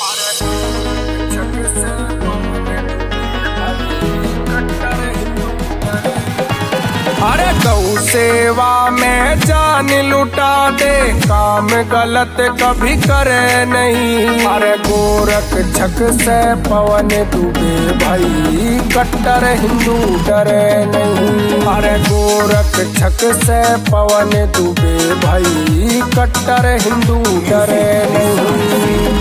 अरे गौ सेवा में जान लुटा दे, काम गलत कभी करे नहीं। अरे गोरख झक से पवन डूबे भाई, कट्टर हिंदू डरे नहीं। अरे गोरख झक से पवन डूबे भाई, कट्टर हिंदू डरे नहीं।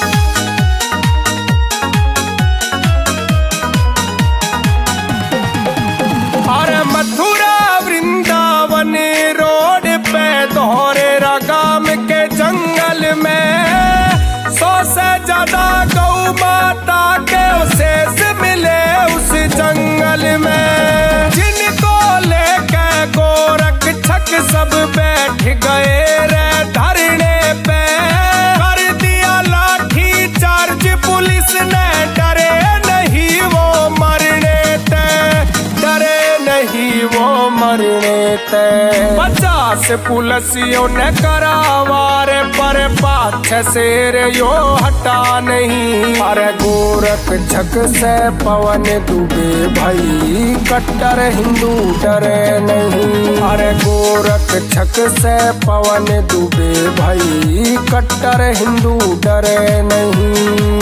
अरे मथुरा वृंदावन रोड पे दोहरे रागाम के जंगल में 100 से ज्यादा गौ माता के अवशेष मिले उस जंगल में। जिनको लेके गोरख छक सब बैठ गए रे धरने पे, कर दिया लाठी चार्ज पुलिस ने, डरे नहीं वो मरने ते, डरे नहीं वो मरने ते। 50 पुलिसियों ने करावारे पर पाछे शेर यो हटा नहीं। अरे गोरख झक से पवन डूबे भाई, कट्टर हिंदू डरे नहीं। अरे गोरख झक से पवन डूबे भाई, कट्टर हिंदू डरे नहीं।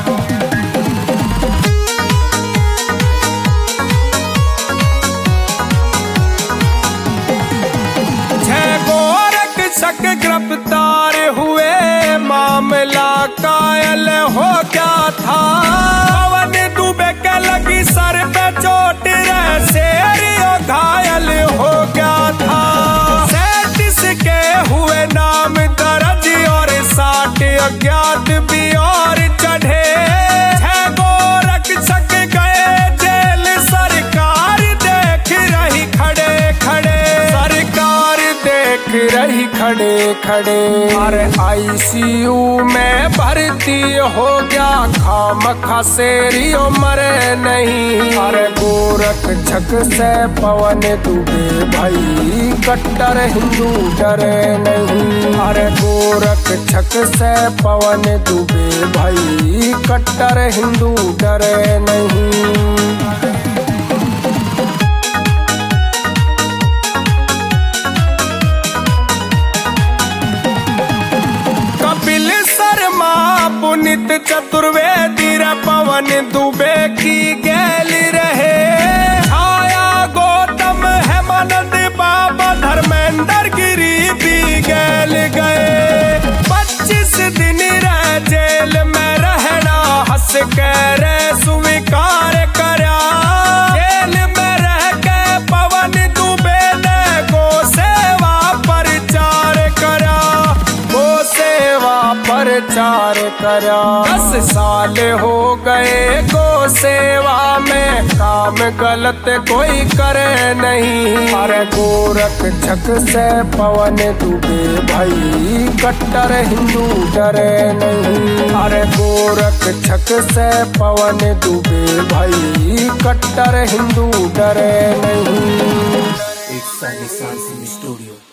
शक गिरफ्तार हुए, मामला कायल हो गया था। पवन डूबे के लगी सर पे चोट रे, शेर घायल हो गया था। 37 के हुए नाम दर्ज और 60 अज्ञात भी और चढ़े। 6 गोरख छक गए जेल, सरकार देख रही खड़े खड़े, सरकार देख रही खड़े खड़े। अरे ICU में भर्ती हो गया, खामखा शेरियो मरे नहीं। अरे गोरख झक से पवन डूबे भाई, कट्टर हिंदू डरे नहीं। अरे गोरख झक से पवन डूबे भाई, कट्टर हिंदू डरे नहीं। पुनित चतुर्वेदी रे पवन दुबे की गैल रहे। छाया गौतम हेमानंद बाबा धर्मेंद्र गिरी भी गैल गए। 25 दिन रह जेल में रहना, हंस के रे स्वीकार करया। जेल में रह के पवन दुबे ने गो सेवा प्रचार करा, गो सेवा प्रचार करा। 10 साल हो गए गो सेवा में, काम गलत कोई करे नहीं। अरे गोरख झक से पवन डूबे भाई, कट्टर हिंदू डरे नहीं। अरे गोरख झक से पवन डूबे भाई, कट्टर हिंदू डरे नहीं। एक साल स्टूडियो।